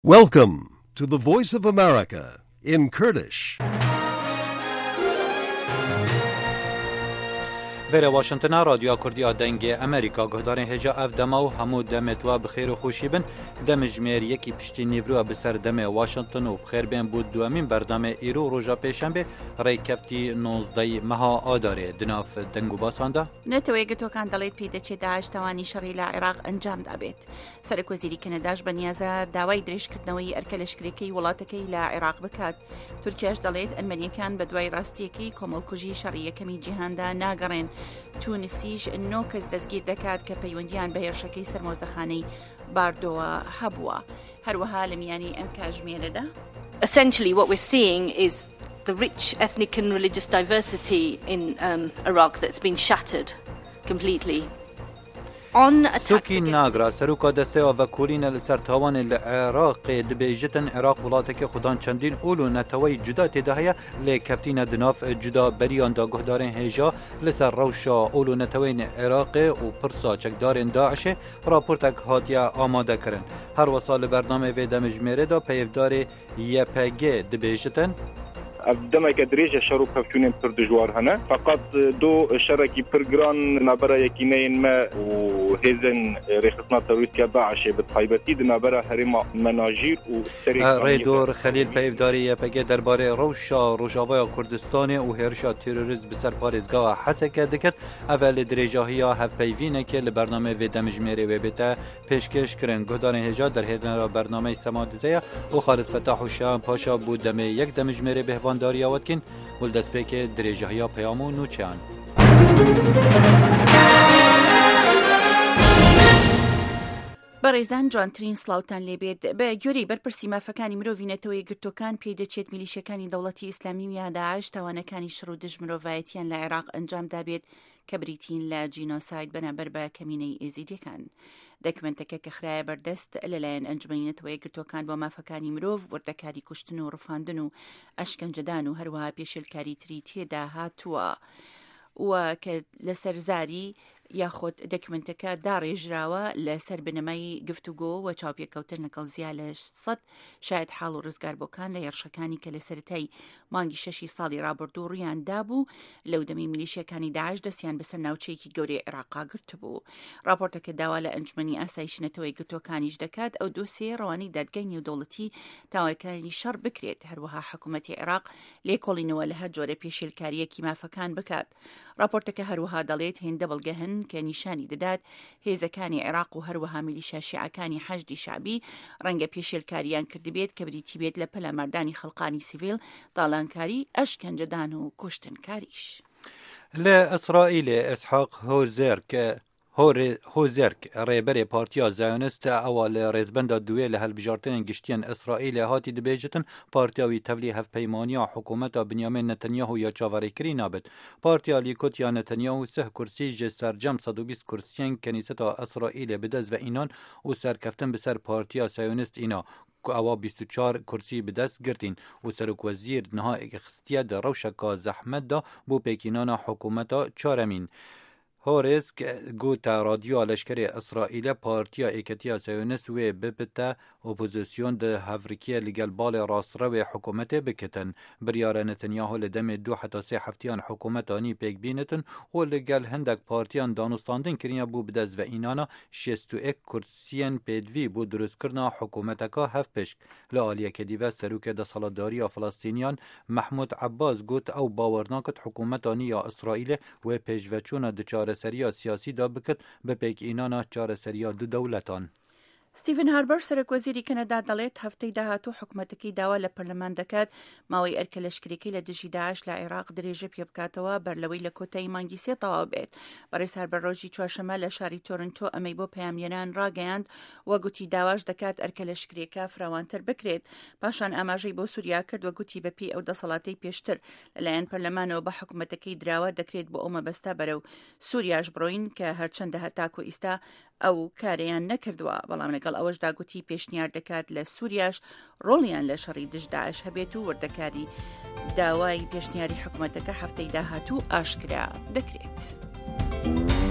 Welcome to the Voice of America in Kurdish. ویره واشنطن رادیو کردی دنگ امریکا گهدارین هجا اف دما و همو دمت و بخیر و خوشی بن دم جمیر یکی پشتی نیورو بسر دم واشنطن و بخیر بین بود دوامین برنامه ایرو روژا پیشنبه رای کفتی 19 مها آداره دناف دنگو باسانده نتوی گتو کان دلیت پیدا چه داعش توانی شری لعراق انجام دابید سرک وزیری کنداش بنیازه داوای دریش کردنوی ارکلشکریکی ولاتکی لعراق بکات ترکیاش دلیت المانیکان بدوای راستیکی کمالکوژی شری کمی جهاندا ناگرین تونسیش نو کەس دەستگیر دەکات کە پەیوەندیان بە هێرشەکەی سەرمۆزەخانەی باردۆوە هەبووە هەروەها لە میانی ئەم کاتژمێرەدا. Essentially what we're seeing is the rich ethnic and religious diversity in Iraq that's been shattered completely. سوکی ناگرا سروکا دسته و وکولین لسرتاوان العراق دبیجتن عراق ولاتک خودان چندین اولو نتوی جدا تدهیه لکفتین دناف جدا بریان دا گهدارین هجا لسر روشا اولو نتوین عراق و پرسا چکدارین داعش راپورتک هاتیه آماده کرن هر وصال برنامه ویده مجمره دا پیفدار یپگه دبیجتن دمك دريجة شروع كفتونين بردجوار هنا فقط دو شركي برجران نابرا يكينين ما وهزن ريختنا ترويسيا باعش بتخيبتي نابرا هرما مناجير ريدور خليل بيفداري بقى درباري روشا روجاويا كردستان وهرشا تيروريزم بسر باريزغا حسكه دكت اول دريجه هي هف بيفينه که لبرنامه و دمجمري و بتا پیشکش کرن گهدار هجا در هدن برنامه سمادزه و خالد فتاح و شاه پاشا بود دم یک دمجمري به داری آوردکن ولدست پیک دریجه های پیامو نوچان بەڕێزان جوانترین سلااوتان لێبێت بە گوێرەی بەرپرسی مافەکانی مرۆڤینەتەوەی گرتوەکان پێدەچێت میلیشەکانی دەوڵەتی ئیسلامی و داعش تاوانەکانی شڕ و دژ مرۆڤایەتیان لە عێراق ئەنجام دابێت کە بریتین لە جینۆساید بەرامبەر بە کەمینەی ئێزیدیەکان. دەکمنتەکە کە خرایە بەردەست لەلایەن ئەنجومەنی نەتەوەی گرتوەکان بۆ مافەکانی مرۆڤ وردەکاری کوشتن و ڕفاندن و ئەشکەنجەدان و هەروەها پێشێلکاری تری تێدا هاتووە و کە لەسەر زاری یاخۆت دەکمنتەکە داڕێژراوە لەسەر بنەمای گفتوگۆ و چاوپێکەوتن لەگەڵ زیاد لە 100 شاید حاڵ و ڕزگاربووەکان لە هێرشەکانی کە لە سەرەتای مانگی 6 ساڵی ڕابردوو ڕیان دابوو لەو دەمەی میلیشیەکانی داعش دەستیان بەسەر ناوچەیەکی گەورەی عێراقا گرتبوو. راپۆرتەکە داوا لە ئەنجومەنی ئاسایش نەتەوەی گرتوەکانیش دەکات ئەو دۆسیە ڕەوانەی دادگای نێودەوڵەتی تاوانکاری شەڕ بکرێت هەروەها حکوومەتی عێراق لێکۆڵینەوە لە هەر جۆرە پێشێلکاریەکی مافەکان بکات. راپۆرتەکە هەروەها دەڵێت هێندە بەڵگە هەن کە نیشانی دەدات هێزەکانی عێراق و هەروەها میلیشیا شیعەکانی حەشدی شعبی ڕەنگە پێشێلکاریان کردبێت کە بریتی بێت لە پەلامەردانی خەڵقانی سیڤیل داڵانکاری ئەشکەنجەدان و کوشتنکاریش. لە ئیسرائیل ئسحاق هۆزەرک ڕێبەرێ پارتیا زایۆنست ئەوە لە ڕێزبەندا دوێ لە هەلبژارتنên گشتیان ئیسرائیل هاتی دەبێژتن پارتیاوی تەولی هەفپەیمانیا حکوومەتا بنیامین نەتەنیاهو یا چاوەڕێکردی نابێت. پارتیا لیکوت یا نەتەنیاهو 3 کورسی ji سەرجەم 120 کورسیên کەنیسەتا ئیسرائیلê bidest ve înan û serkeftin bi ser partiya sayonist îna ئەوە 24 کورسی بدەست گرتین و سەرۆکوەزیر نها خستیە دە ڕەوشەکە زەحمەتدا بۆ پێکینانە حکوومەتا چارەمین. هۆرێسک گوتە رادیۆ لەشکری ئیسرائیلە پارتیا ئێکەتیا سایۆنست وێ ببتە ئۆپۆزیسیۆن دە هەڤریکیە لەگەڵ باڵێ ڕاستڕەوێ حکوومەتێ بکەتن. بریارە نەتەنیاهۆ لە دەمێ 2 حتا 3 هەفتیان حکوومەتانی پێکبینتن و لەگەڵ هەندێک پارتیان دانوستاندن کردیە بوو بدەست بە ئینانە 61 کورسیên پێدوی بۆ دروستکردنا حکوومەتەکە هەف پشک. لە ئالیەکە دیڤە سەرۆکە دەسەڵاتداریە فەڵەستینیان محمود عباس گوت ئەو باوەڕناکرد حکوومەتانی یا ئیسرائیلێ وێ پێشڤەچوونە چارەسەریە سیاسی دا بکرد بە پێکئینانە چارەسەریە دوو دەوڵەتان. ستیڤن هاربەر سەرۆکوەزیری کەنەدا دەڵێت هەفتەی داهاتوو حکوومەتەکەی داوا لە پەرلەمان دەکات ماوەی ئەرکەلەشکرێکی لە دژی داعش لە عێراق درێژە پێ بکاتەوە بەرلەوەی لە کۆتایی مانگی 3 تەواو بێت. بەڕێز هاربەر ڕۆژی چوارشەمە لە شاری تۆرنتۆ ئەمەی بۆ پەیامێنان ڕاگەیاند وە گوتی داواش دەکات ئەرکەلەشکرێکە فراوانتر بکرێت. پاشان ئاماژەی بۆ سووریا کرد وە گوتی بەپێی ئەو دەسەڵاتەی پێشتر لەلایەن پەرلەمانەوە بە حکوومەتەکەی دراوە دەکرێت بۆ ئەو مەبەستە بەرەو سووریاش بڕۆین کە هەرچەندە هەتاکو ئیستا ئەو کاریان نەکردووە بەڵام لەگەڵ ئەوەشدا گوتی پێشنیار دەکات لە سووریاش ڕۆڵیان لە شەڕی دژ داعش هەبێت و وردەکاری داوای پێشنیاری حکوومەتەکە هەفتەی داهاتوو ئاشکرا دەکرێت.